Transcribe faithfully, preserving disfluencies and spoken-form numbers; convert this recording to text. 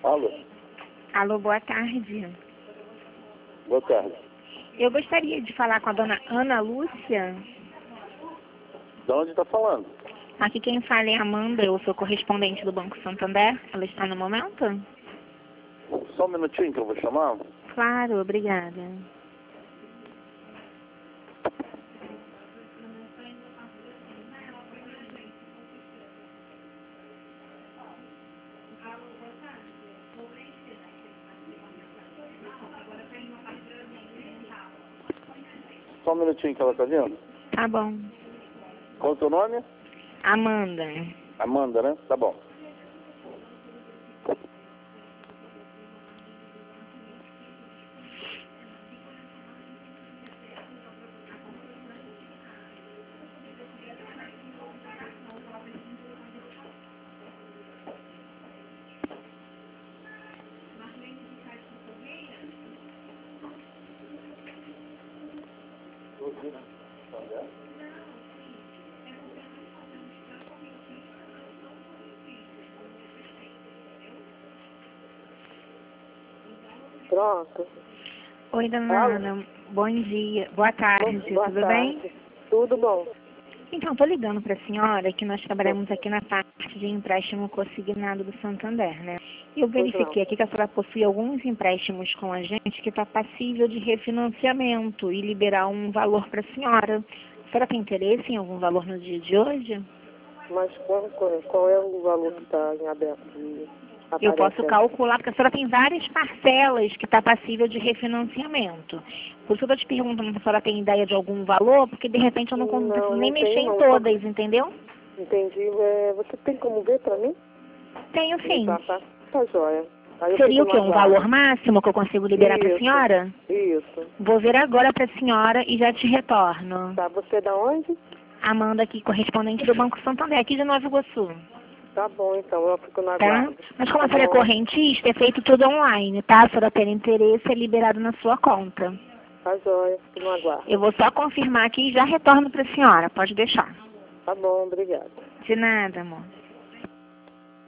Alô? Alô, boa tarde. Boa tarde. Eu gostaria de falar com a dona Ana Lúcia. De onde está falando? Aqui quem fala é a Amanda, eu sou correspondente do Banco Santander. Ela está no momento? Só um minutinho que eu vou chamar. Claro, obrigada. Só um minutinho que ela está vindo. Tá bom. Qual é o seu nome? Amanda. Amanda, né? Tá bom. Pronto. Oi, dona Alô? Ana. Bom dia. Boa tarde. Boa Tudo tarde. bem? Tudo bom. Então, estou ligando para a senhora que nós trabalhamos aqui na parte de empréstimo consignado do Santander, né? E eu Pois verifiquei aqui que a senhora possui alguns empréstimos com a gente que está passível de refinanciamento e liberar um valor para a senhora. A senhora tem interesse em algum valor no dia de hoje? Mas qual, qual, qual é o valor que está em aberto? De, Eu posso aparece aí? calcular, porque a senhora tem várias parcelas que está passível de refinanciamento. Por isso eu estou te perguntando se a senhora tem ideia de algum valor, porque de repente eu não, con- Não, preciso nem não mexer tenho, em não. todas, entendeu? Entendi. É, você tem como ver para mim? Tenho sim. Tá, tá. Tá joia. Aí eu Seria o fico quê? no Um aguardo. valor máximo que eu consigo liberar para a Isso. senhora? Isso. Vou ver agora para a senhora e já te retorno. Tá, você é da onde? Amanda aqui, correspondente do Banco Santander, aqui de Nova Iguaçu. Tá bom, então, eu fico no Tá? aguardo. Mas como Tá a senhora é bom. correntista, é feito tudo online, tá? Se a senhora ter interesse, é liberado na sua conta. Tá joia, fico no aguardo. Eu vou só confirmar aqui e já retorno para a senhora, pode deixar. Tá bom, obrigada. De nada, amor.